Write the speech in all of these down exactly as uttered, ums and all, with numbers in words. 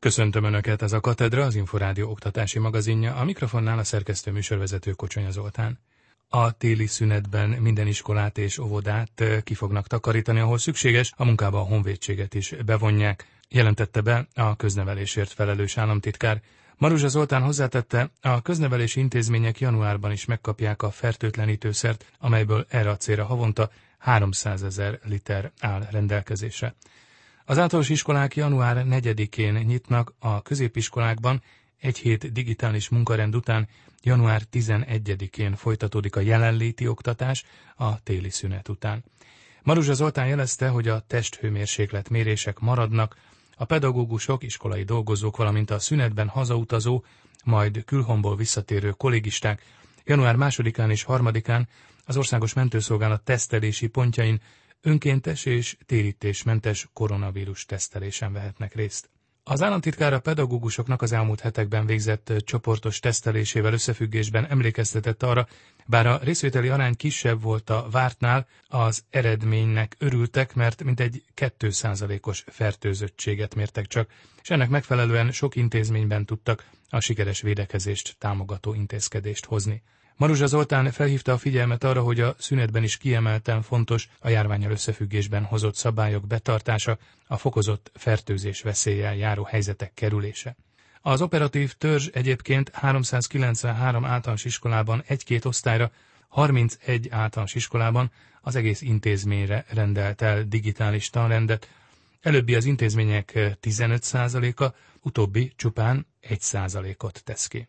Köszöntöm Önöket, ez a Katedra, az Inforádió oktatási magazinja, a mikrofonnál a szerkesztő műsorvezető Kocsonya Zoltán. A téli szünetben minden iskolát és óvodát ki fognak takarítani, ahol szükséges, a munkába a honvédséget is bevonják, jelentette be a köznevelésért felelős államtitkár. Maruzsa Zoltán hozzátette, a köznevelési intézmények januárban is megkapják a fertőtlenítőszert, amelyből erre a célra havonta háromszázezer liter áll rendelkezésre. Az általános iskolák január negyedikén nyitnak, a középiskolákban egy hét digitális munkarend után január tizenegyedikén folytatódik a jelenléti oktatás a téli szünet után. Maruzsa Zoltán jelezte, hogy a testhőmérséklet mérések maradnak, a pedagógusok, iskolai dolgozók, valamint a szünetben hazautazó, majd külhomból visszatérő kollégisták január másodikán és harmadikán az Országos Mentőszolgálat tesztelési pontjain önkéntes és térítésmentes koronavírus tesztelésen vehetnek részt. Az államtitkár a pedagógusoknak az elmúlt hetekben végzett csoportos tesztelésével összefüggésben emlékeztetett arra, bár a részvételi arány kisebb volt a vártnál, az eredménynek örültek, mert mintegy két százalékos fertőzöttséget mértek csak, és ennek megfelelően sok intézményben tudtak a sikeres védekezést támogató intézkedést hozni. Maruzsa Zoltán felhívta a figyelmet arra, hogy a szünetben is kiemelten fontos a járvánnyal összefüggésben hozott szabályok betartása, a fokozott fertőzés veszéllyel járó helyzetek kerülése. Az operatív törzs egyébként háromszázkilencvenhárom általános iskolában egy-két osztályra, harmincegy általános iskolában az egész intézményre rendelt el digitális tanrendet, előbbi az intézmények tizenöt százaléka, utóbbi csupán egy százalékot tesz ki.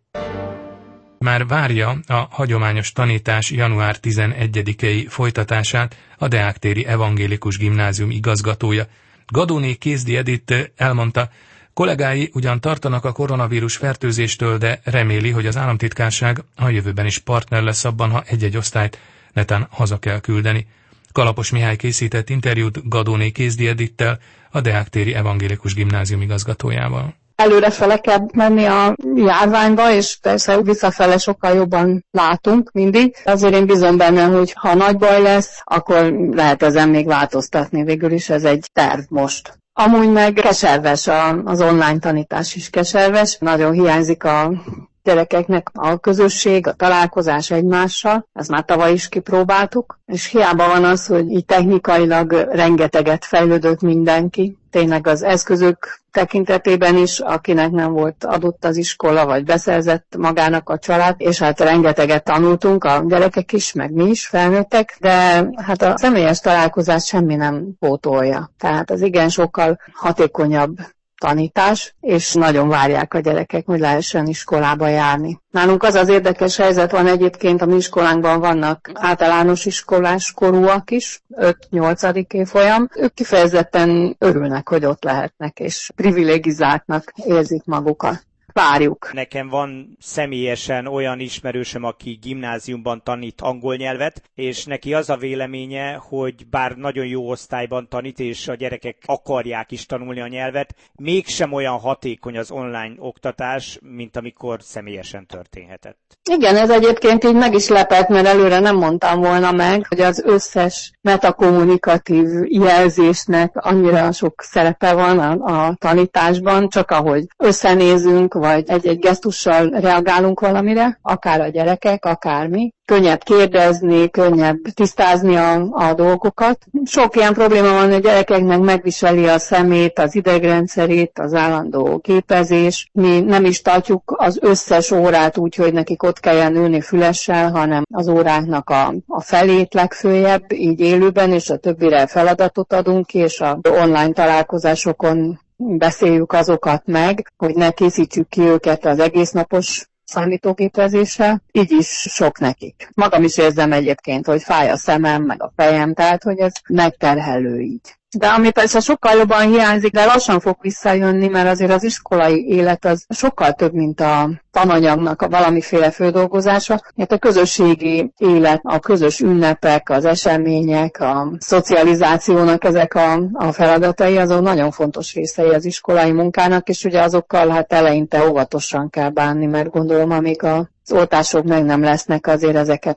Már várja a hagyományos tanítás január tizenegyedikei folytatását a Deák-téri Evangélikus Gimnázium igazgatója. Gadóné Kézdi Edith elmondta, kollégái ugyan tartanak a koronavírus fertőzéstől, de reméli, hogy az államtitkárság a jövőben is partner lesz abban, ha egy-egy osztályt netán haza kell küldeni. Kalapos Mihály készített interjút Gadóné Kézdi Edittel, a Deák-téri Evangélikus Gimnázium igazgatójával. Előrefele kell menni a járványba, és persze visszafele sokkal jobban látunk mindig. Azért én bízom benne, hogy ha nagy baj lesz, akkor lehet ezen még változtatni. Végül is ez egy terv most. Amúgy meg keserves, az online tanítás is keserves. Nagyon hiányzik a gyerekeknek a közösség, a találkozás egymással, ezt már tavaly is kipróbáltuk, és hiába van az, hogy így technikailag rengeteget fejlődött mindenki, tényleg az eszközök tekintetében is, akinek nem volt adott az iskola, vagy beszerzett magának a család, és hát rengeteget tanultunk, a gyerekek is, meg mi is felnőttek, de hát a személyes találkozás semmi nem pótolja. Tehát az igen sokkal hatékonyabb tanítás, és nagyon várják a gyerekek, hogy lehessen iskolába járni. Nálunk az az érdekes helyzet van egyébként, a mi iskolánkban vannak általános iskolás korúak is, öt-nyolcadik évfolyam. Ők kifejezetten örülnek, hogy ott lehetnek, és privilegizáltnak érzik magukat. Várjuk. Nekem van személyesen olyan ismerősöm, aki gimnáziumban tanít angol nyelvet, és neki az a véleménye, hogy bár nagyon jó osztályban tanít, és a gyerekek akarják is tanulni a nyelvet, mégsem olyan hatékony az online oktatás, mint amikor személyesen történhetett. Igen, ez egyébként így meg is lepett, mert előre nem mondtam volna meg, hogy az összes metakommunikatív jelzésnek annyira sok szerepe van a, a tanításban, csak ahogy összenézünk, vagy egy-egy gesztussal reagálunk valamire, akár a gyerekek, akár mi. Könnyebb kérdezni, könnyebb tisztázni a, a dolgokat. Sok ilyen probléma van, hogy a gyerekeknek megviseli a szemét, az idegrendszerét, az állandó képezés. Mi nem is tartjuk az összes órát úgy, hogy nekik ott kelljen ülni fülessel, hanem az óráknak a, a felét legfőjebb, így élőben, és a többire feladatot adunk ki, és a online találkozásokon beszéljük azokat meg, hogy ne készítsük ki őket az egésznapos számítógépezéssel, így is sok nekik. Magam is érzem egyébként, hogy fáj a szemem, meg a fejem, tehát hogy ez megterhelő így. De ami persze sokkal jobban hiányzik, de lassan fog visszajönni, mert azért az iskolai élet az sokkal több, mint a tananyagnak a valamiféle földolgozása. Mert a közösségi élet, a közös ünnepek, az események, a szocializációnak ezek a, a feladatai, azok nagyon fontos részei az iskolai munkának, és ugye azokkal hát eleinte óvatosan kell bánni, mert gondolom, amíg az oltások meg nem lesznek, azért ezeket nem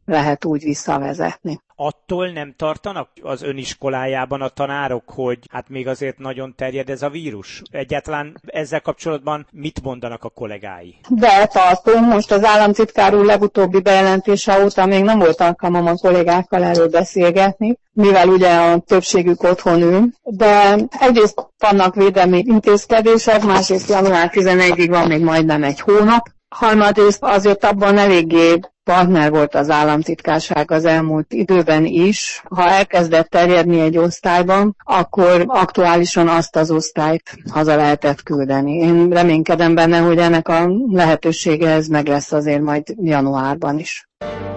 lehet úgy visszavezetni. Attól nem tartanak az öniskolájában a tanárok, hogy hát még azért nagyon terjed ez a vírus? Egyáltalán ezzel kapcsolatban mit mondanak a kollégái? De tartunk. Most az államtitkár úr legutóbbi bejelentése óta még nem volt alkalmam a kollégákkal erről beszélgetni, mivel ugye a többségük otthon ül, de egyrészt vannak védelmi intézkedések, másrészt január tizenegyedikéig van még majdnem egy hónap, harmadrészt azért abban eléggé partner volt az államtitkárság az elmúlt időben is. Ha elkezdett terjedni egy osztályban, akkor aktuálisan azt az osztályt haza lehetett küldeni. Én reménykedem benne, hogy ennek a lehetősége ez meg lesz azért majd januárban is.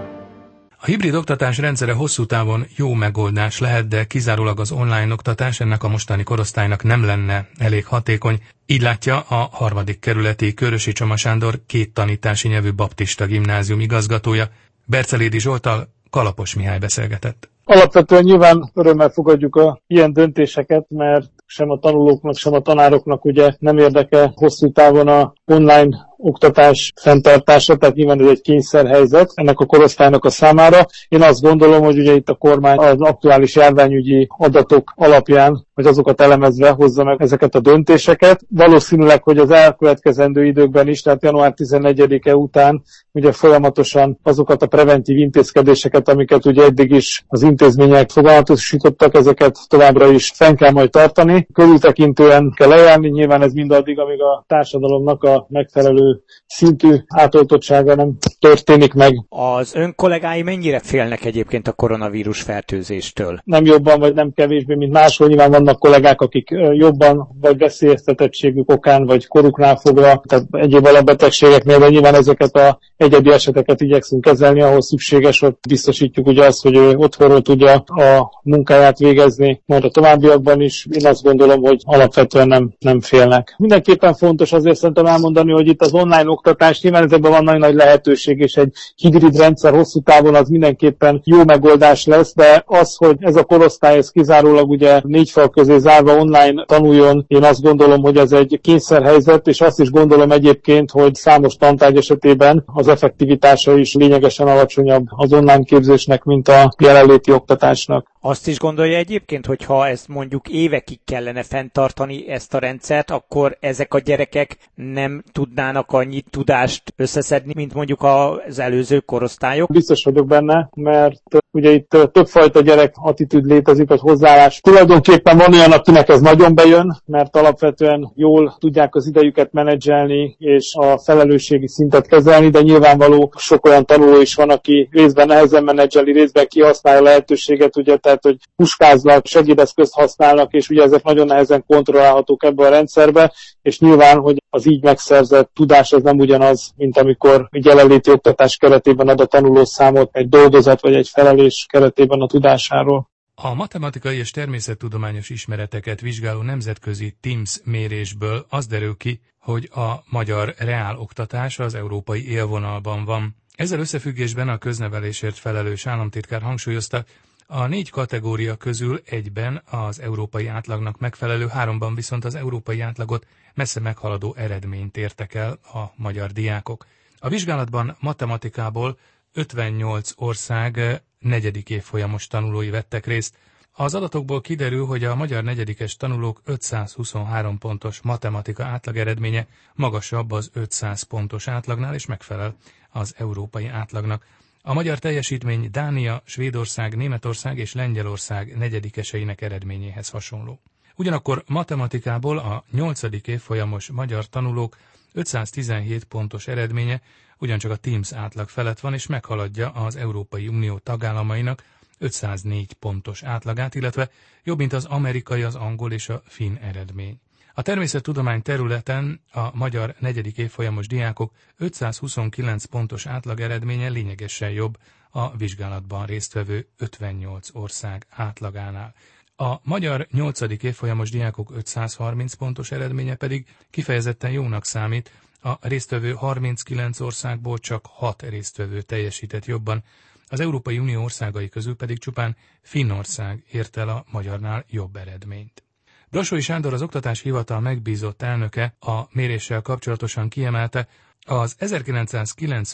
A hibrid oktatás rendszere hosszú távon jó megoldás lehet, de kizárólag az online oktatás ennek a mostani korosztálynak nem lenne elég hatékony. Így látja a harmadik kerületi Körösi Csoma Sándor két tanítási nyelvű baptista gimnázium igazgatója. Bercelédi Zsolttal Kalapos Mihály beszélgetett. Alapvetően nyilván örömmel fogadjuk a ilyen döntéseket, mert sem a tanulóknak, sem a tanároknak ugye nem érdekel hosszú távon a online oktatás fenntartása, tehát nyilván ez egy kényszerhelyzet ennek a korosztálynak a számára. Én azt gondolom, hogy ugye itt a kormány az aktuális járványügyi adatok alapján, vagy azokat elemezve hozza meg ezeket a döntéseket. Valószínűleg, hogy az elkövetkezendő időkben is, tehát január tizennegyedike után ugye folyamatosan azokat a preventív intézkedéseket, amiket ugye eddig is az intézmények fogalmatosítottak, ezeket továbbra is fenn kell majd tartani. Körültekintően kell lejárni, nyilván ez mindaddig, amíg a társadalomnak a megfelelő szintű átoltottsága nem történik meg. Az ön kollégái mennyire félnek egyébként a koronavírus fertőzéstől? Nem jobban, vagy nem kevésbé, mint máshol. Nyilván vannak kollégák, akik jobban, vagy veszélyeztetettségük okán, vagy koruknál fogva, tehát egyéb alapbetegségeknél, de nyilván ezeket a egyedi eseteket igyekszünk kezelni, ahol szükséges, ott biztosítjuk ugye azt, hogy ő otthonról tudja a munkáját végezni, majd a továbbiakban is. Én azt gondolom, hogy alapvetően nem, nem félnek. Mindenképpen fontos azért szerintem elmondani, hogy itt az online oktatás, nyilván ezekben van nagyon nagy lehetőség, és egy hibrid rendszer hosszú távon az mindenképpen jó megoldás lesz, de az, hogy ez a korosztály ez kizárólag ugye négy fal közé zárva online tanuljon, én azt gondolom, hogy ez egy kényszerhelyzet, és azt is gondolom egyébként, hogy számos tantárgy esetében az effektivitása is lényegesen alacsonyabb az online képzésnek, mint a jelenléti oktatásnak. Azt is gondolja egyébként, hogy ha ezt mondjuk évekig kellene fenntartani ezt a rendszert, akkor ezek a gyerekek nem tudnának annyi tudást összeszedni, mint mondjuk az előző korosztályok? Biztos vagyok benne, mert ugye itt többfajta gyerek attitűd létezik, az hozzáállás. Tulajdonképpen van olyan, akinek ez nagyon bejön, mert alapvetően jól tudják az idejüket menedzselni, és a felelősségi szintet kezelni, de nyilvánvaló sok olyan tanuló is van, aki részben nehezen menedzseli, részben kihasználja a lehetőséget, ugye, tehát hogy puskáznak, segédeszközt használnak, és ugye ezek nagyon nehezen kontrollálhatók ebbe a rendszerbe, és nyilván, hogy az így megszerzett tudás az nem ugyanaz, mint amikor jelenléti oktatás keretében ad a tanuló számot egy dolgozat vagy egy felelés keretében a tudásáról. A matematikai és természettudományos ismereteket vizsgáló nemzetközi TIMSS mérésből az derül ki, hogy a magyar reáloktatás az európai élvonalban van. Ezzel összefüggésben a köznevelésért felelős államtitkár hangsúlyozta, a négy kategória közül egyben az európai átlagnak megfelelő, háromban viszont az európai átlagot messze meghaladó eredményt értek el a magyar diákok. A vizsgálatban matematikából ötvennyolc ország negyedik évfolyamos tanulói vettek részt. Az adatokból kiderül, hogy a magyar negyedikes tanulók ötszázhuszonhárom pontos matematika átlageredménye magasabb az ötszáz pontos átlagnál, és megfelel az európai átlagnak. A magyar teljesítmény Dánia, Svédország, Németország és Lengyelország negyedikeseinek eredményéhez hasonló. Ugyanakkor matematikából a nyolcadik évfolyamos magyar tanulók ötszáztizenhét pontos eredménye ugyancsak a TIMSS átlag felett van, és meghaladja az Európai Unió tagállamainak ötszáznégy pontos átlagát, illetve jobb, mint az amerikai, az angol és a finn eredmény. A természettudomány területen a magyar negyedik évfolyamos diákok ötszázhuszonkilenc pontos átlag eredménye lényegesen jobb a vizsgálatban résztvevő ötvennyolc ország átlagánál. A magyar nyolcadik évfolyamos diákok ötszázharminc pontos eredménye pedig kifejezetten jónak számít, a résztvevő harminckilenc országból csak hat résztvevő teljesített jobban, az Európai Unió országai közül pedig csupán Finnország ért el a magyarnál jobb eredményt. Brassói Sándor, az Oktatási Hivatal megbízott elnöke a méréssel kapcsolatosan kiemelte, az ezerkilencszázkilencven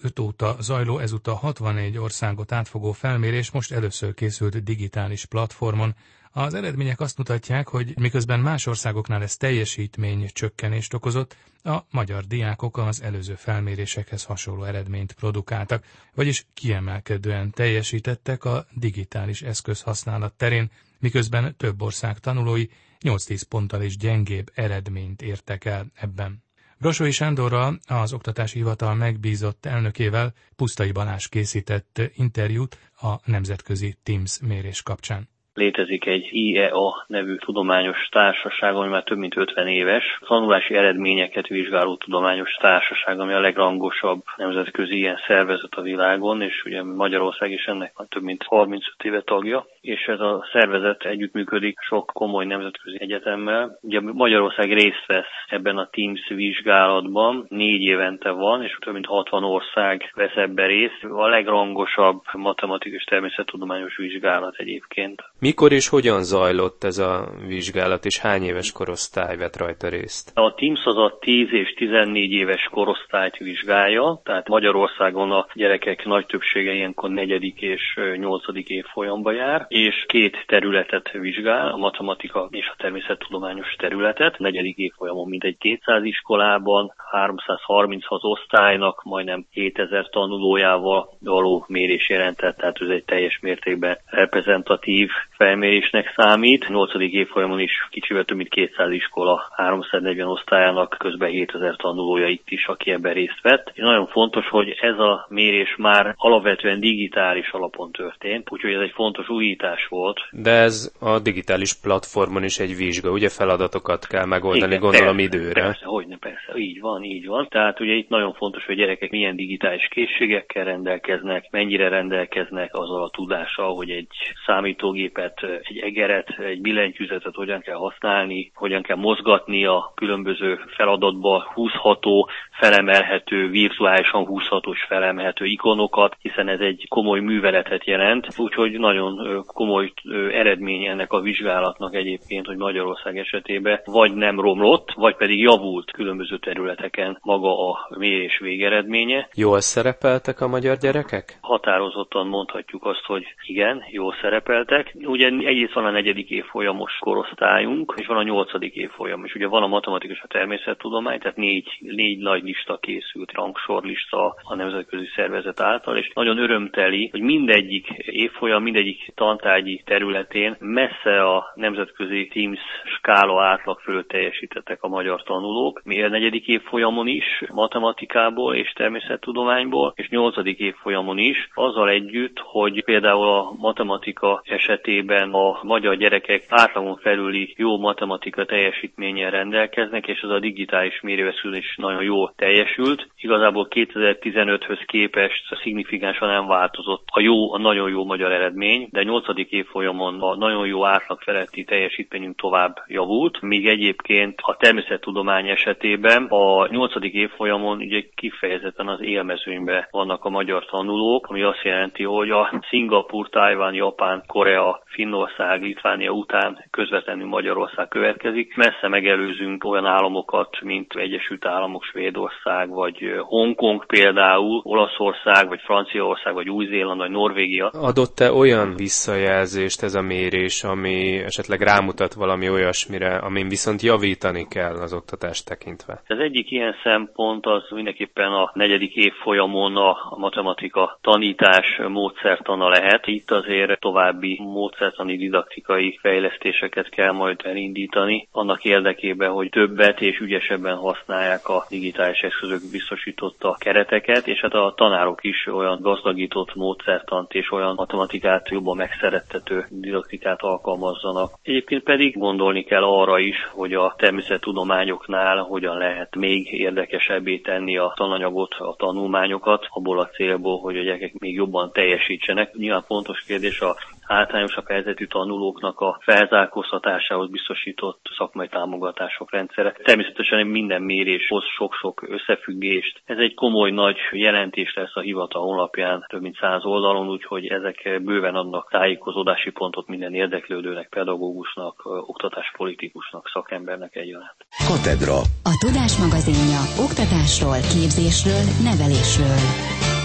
kétezer-öt óta zajló, ezúttal hatvannégy országot átfogó felmérés most először készült digitális platformon. Az eredmények azt mutatják, hogy miközben más országoknál ez teljesítmény csökkenést okozott, a magyar diákok az előző felmérésekhez hasonló eredményt produkáltak, vagyis kiemelkedően teljesítettek a digitális eszköz használat terén, miközben több ország tanulói nyolc-tíz ponttal is gyengébb eredményt értek el ebben. Brassói Sándorral, az Oktatási Hivatal megbízott elnökével Pusztai Balázs készített interjút a nemzetközi TIMSS mérés kapcsán. Létezik egy I E A nevű tudományos társaság, ami már több mint ötven éves. Tanulási eredményeket vizsgáló tudományos társaság, ami a legrangosabb nemzetközi ilyen szervezet a világon, és ugye Magyarország is ennek már több mint harmincöt éve tagja, és ez a szervezet együttműködik sok komoly nemzetközi egyetemmel. Ugye Magyarország részt vesz ebben a TIMSS vizsgálatban, négy évente van, és több mint hatvan ország vesz ebben részt. A legrangosabb matematikai és természettudományos vizsgálat egyébként. Mikor és hogyan zajlott ez a vizsgálat, és hány éves korosztály vett rajta részt? A TIMSS az a tíz és tizennégy éves korosztályt vizsgálja, tehát Magyarországon a gyerekek nagy többsége ilyenkor negyedik és nyolcadik évfolyamba jár, és két területet vizsgál, a matematika és a természettudományos területet. A negyedik évfolyamon mintegy kétszáz iskolában, háromszázharminchat osztálynak, majdnem hétezer tanulójával való mérés jelentett, tehát ez egy teljes mértékben reprezentatív felmérésnek számít. A nyolcadik évfolyamon is kicsivel több mint kétszáz iskola, háromszáznegyven osztályának, közben hétezer tanulója itt is, aki ebben részt vett. És nagyon fontos, hogy ez a mérés már alapvetően digitális alapon történt, úgyhogy ez egy fontos újítás volt. De ez a digitális platformon is egy vizsga, ugye feladatokat kell megoldani, igen, gondolom persze, időre. Persze, hogyne, persze, így van, így van. Tehát ugye itt nagyon fontos, hogy a gyerekek milyen digitális készségekkel rendelkeznek, mennyire rendelkeznek azzal a tudással, hogy egy számítógépet, egy egeret, egy billentyűzetet hogyan kell használni, hogyan kell mozgatni a különböző feladatba húzható, felemelhető, virtuálisan húzható és felemelhető ikonokat, hiszen ez egy komoly műveletet jelent, úgyhogy nagyon komoly eredmény ennek a vizsgálatnak egyébként, hogy Magyarország esetében vagy nem romlott, vagy pedig javult különböző területeken maga a mérés végeredménye. Jól szerepeltek a magyar gyerekek? Határozottan mondhatjuk azt, hogy igen, jól szerepeltek. Ugye egyrészt van a negyedik évfolyamos korosztályunk, és van a nyolcadik évfolyam, és ugye van a matematika és a természettudomány, tehát négy, négy nagy lista készült, rangsorlista a nemzetközi szervezet által, és nagyon örömteli, hogy mindegyik évfolyam, mindegyik tantárgyi területén messze a nemzetközi TIMSS skála átlag fölött teljesítettek a magyar tanulók. Mi a negyedik évfolyamon is, matematikából és természettudományból, és nyolcadik évfolyamon is, azzal együtt, hogy például a matematika esetében a magyar gyerekek átlagon felüli jó matematika teljesítménnyel rendelkeznek, és ez a digitális mérőeszköz is nagyon jól teljesült. Igazából kétezer-tizenöthöz képest szignifikánsan nem változott a jó, a nagyon jó magyar eredmény, de nyolcadik évfolyamon a nagyon jó átlag feletti teljesítményünk tovább javult, míg egyébként a természettudomány esetében a nyolcadik évfolyamon ugye kifejezetten az élmezőnyben vannak a magyar tanulók, ami azt jelenti, hogy a Szingapur, Tajvan, Japán, Korea, Finnország, Litvánia után közvetlenül Magyarország következik. Messze megelőzünk olyan államokat, mint Egyesült Államok, Svédország, vagy Hongkong például, Olaszország, vagy Franciaország, vagy Új-Zéland, vagy Norvégia. Adott-e olyan visszajelzést ez a mérés, ami esetleg rámutat valami olyasmire, amin viszont javítani kell az oktatást tekintve? Az egyik ilyen szempont az mindenképpen a negyedik évfolyamon a matematika tanítás módszertana lehet. Itt azért további módszertani didaktikai fejlesztéseket kell majd elindítani, annak érdekében, hogy többet és ügyesebben használják a digitális eszközök biztosította kereteket, és hát a tanárok is olyan gazdagított módszertant és olyan matematikát jobban megszerettető didaktikát alkalmazzanak. Egyébként pedig gondolni kell arra is, hogy a természettudományoknál hogyan lehet még érdekesebbé tenni a tananyagot, a tanulmányokat, abból a célból, hogy a gyerekek még jobban teljesítsenek. Nyilván fontos kérdés a általánosabb helyzetű tanulóknak a felzárkóztatásához biztosított szakmai támogatások rendszere. Természetesen minden mérés hoz sok-sok összefüggést. Ez egy komoly nagy jelentés lesz a hivatal honlapján, több mint száz oldalon, úgyhogy ezek bőven adnak tájékozódási pontot minden érdeklődőnek, pedagógusnak, oktatáspolitikusnak, szakembernek egyaránt. Katedra. A Tudás magazinja oktatásról, képzésről, nevelésről.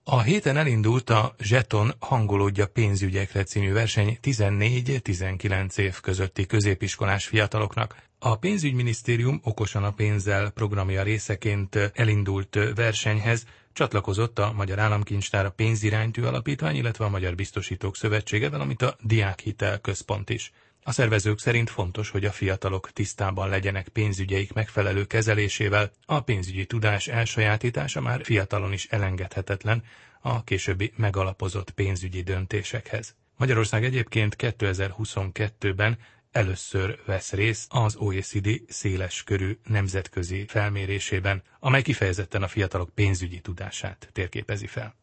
A héten elindult a Zseton hangolódja pénzügyekre című verseny tizennégy-tizenkilenc év közötti középiskolás fiataloknak. A pénzügyminisztérium Okosan a pénzzel programja részeként elindult versenyhez csatlakozott a Magyar Államkincstár, a Pénziránytű Alapítvány, illetve a Magyar Biztosítók Szövetsége, valamint a Diákhitel Központ is. A szervezők szerint fontos, hogy a fiatalok tisztában legyenek pénzügyeik megfelelő kezelésével, a pénzügyi tudás elsajátítása már fiatalon is elengedhetetlen a későbbi megalapozott pénzügyi döntésekhez. Magyarország egyébként kétezer-huszonkettőben először vesz részt az o e cé dé széleskörű nemzetközi felmérésében, amely kifejezetten a fiatalok pénzügyi tudását térképezi fel.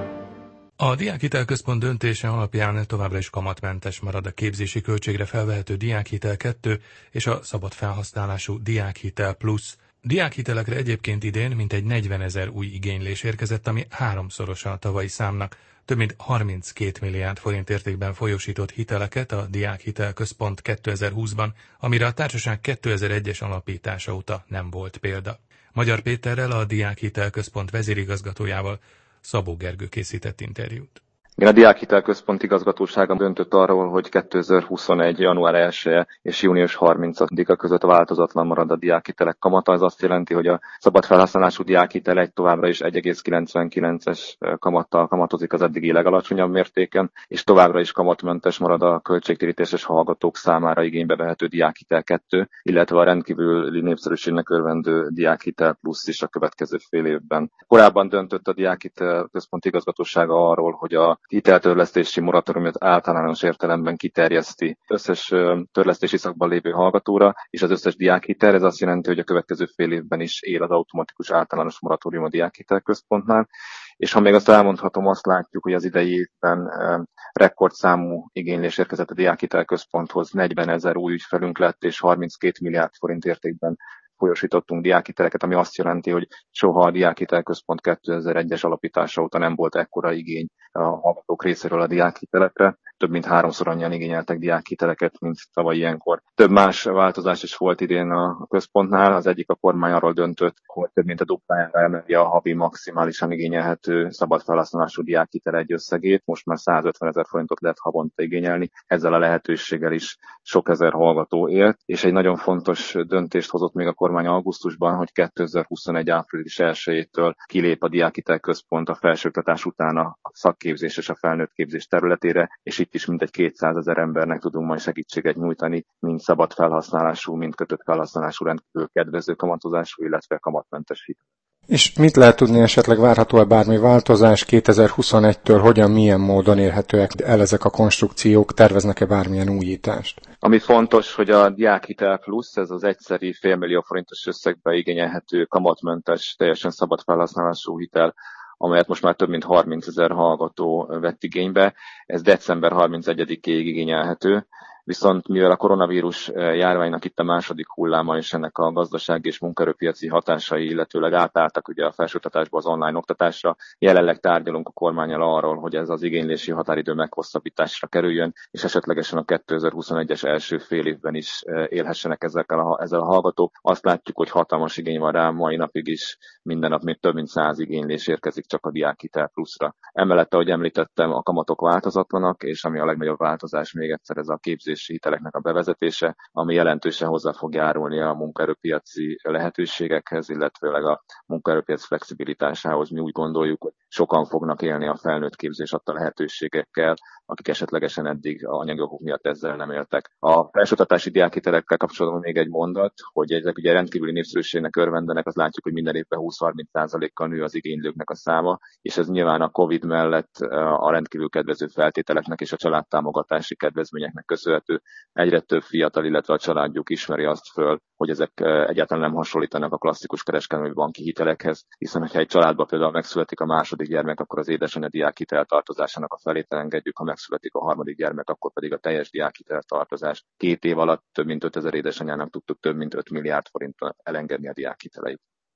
A Diákhitel Központ döntése alapján továbbra is kamatmentes marad a képzési költségre felvehető Diákhitel kettő és a szabad felhasználású Diákhitel Plusz. Diákhitelekre egyébként idén mintegy negyvenezer új igénylés érkezett, ami háromszorosa a tavalyi számnak. Több mint harminckét milliárd forint értékben folyósított hiteleket a Diákhitel Központ kétezer-húszban, amire a társaság kétezer-egyes alapítása óta nem volt példa. Magyar Péterrel, a Diákhitel Központ vezérigazgatójával Szabó Gergő készített interjút. Igen, a Diákhitel Központ igazgatósága döntött arról, hogy kétezer-huszonegy. január elseje és június harmincadika között változatlan marad a diákhitelek kamata. Ez azt jelenti, hogy a szabad felhasználású diákhitel egy továbbra is egy egész kilencvenkilences kamattal kamatozik az eddigi legalacsonyabb mértéken, és továbbra is kamatmentes marad a költségtérítéses hallgatók számára igénybe vehető Diákhitel kettő, illetve a rendkívüli népszerűségnek örvendő Diákhitel Plusz is a következő fél évben. Korábban döntött a Diákhitel Központ igazgatósága arról, hogy a hiteltörlesztési moratóriumot általános értelemben kiterjeszti összes törlesztési szakban lévő hallgatóra, és az összes diákhitel. Ez azt jelenti, hogy a következő fél évben is él az automatikus általános moratórium a Diákhitel Központnál. És ha még azt elmondhatom, azt látjuk, hogy az idei évben rekordszámú igénylés érkezett a Diákhitel Központhoz, negyvenezer új ügyfelünk lett, és harminckét milliárd forint értékben folyosítottunk diákhiteleket, ami azt jelenti, hogy soha a Diákhitel Központ kétezer-egyes alapítása óta nem volt ekkora igény a hallgatók részéről a diákhitelekre. Több mint háromszor annyian igényeltek diákhiteleket, mint tavaly ilyenkor. Több más változás is volt idén a központnál. Az egyik, a kormány arról döntött, hogy több mint a duplájára emeli a havi maximálisan igényelhető szabad felhasználású diákhitel egy összegét. Most már százötvenezer forintot lehet havonta igényelni. Ezzel a lehetőséggel is sok ezer hallgató élt. És egy nagyon fontos döntést hozott még a kormány augusztusban, hogy kétezer-huszonegy. április elsejétől kilép a Diákhitel Központ a felsőoktatás után a szakképzés és a felnőtt képzés területére, és itt is mintegy kétszázezer embernek tudunk majd segítséget nyújtani, mind szabad felhasználású, mind kötött felhasználású rendkívül kedvező kamatozású, illetve kamatmentes hitel. És mit lehet tudni, esetleg várható-e bármi változás kétezer-huszonegytől, hogyan, milyen módon érhetőek el ezek a konstrukciók, terveznek-e bármilyen újítást? Ami fontos, hogy a Diákhitel Plusz, ez az egyszeri félmillió forintos összegbe igényelhető kamatmentes, teljesen szabad felhasználású hitel, amelyet most már több mint harmincezer hallgató vett igénybe. Ez december harmincegyedikéig igényelhető. Viszont mivel a koronavírus járványnak itt a második hulláma és ennek a gazdasági és munkaerőpiaci hatásai, illetőleg átálltak ugye a felsőoktatásba, az online oktatásra, jelenleg tárgyalunk a kormánnyal arról, hogy ez az igénylési határidő meghosszabbításra kerüljön, és esetlegesen a kétezer-huszonegyes első fél évben is élhessenek ezekkel a, ezzel a hallgatók. Azt látjuk, hogy hatalmas igény van rá, mai napig is minden nap még több mint száz igénylés érkezik csak a Diákhitel Pluszra. Emellett, ahogy említettem, a kamatok változatlanak, és ami a legnagyobb változás még egyszer ez a képzés hiteleknek a bevezetése, ami jelentősen hozzá fog járulni a munkaerőpiaci lehetőségekhez, illetve a munkaerőpiac flexibilitásához. Mi úgy gondoljuk, hogy sokan fognak élni a felnőtt képzés adta lehetőségekkel, akik esetlegesen eddig a anyagi okok miatt ezzel nem éltek. A felsőoktatási diákhitelekkel kapcsolatban még egy mondat, hogy ezek ugye rendkívüli népszerűségnek örvendenek, azt látjuk, hogy minden évben húsz-harminc százalékkal nő az igénylőknek a száma, és ez nyilván a Covid mellett a rendkívül kedvező feltételeknek és a családtámogatási kedvezményeknek köszönhető. Egyre több fiatal, illetve a családjuk ismeri azt föl, hogy ezek egyáltalán nem hasonlítanak a klasszikus kereskedelmi banki hitelekhez, hiszen ha egy családban például megszületik a második gyermek, akkor az édesanyja diákhitel tartozásának a felét elengedjük, ha megszületik a harmadik gyermek, akkor pedig a teljes diákhitel tartozás. Két év alatt több mint ötezer édesanyának tudtuk több mint öt milliárd forintot elengedni a diákhiteleit.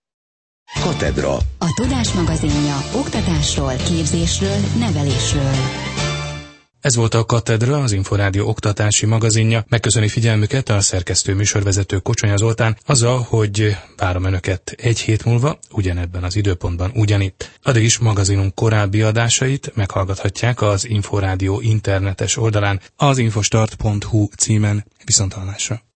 Katedra. A Tudás magazinja oktatásról, képzésről, nevelésről. Ez volt a Katedra, az Inforádió oktatási magazinja. Megköszöni figyelmüket a szerkesztő műsorvezető Kocsonya Zoltán azzal, hogy várom önöket egy hét múlva, ugyanebben az időpontban ugyanitt. Addig is magazinunk korábbi adásait meghallgathatják az Inforádió internetes oldalán, az infostart pont hu címen. Viszonthallásra.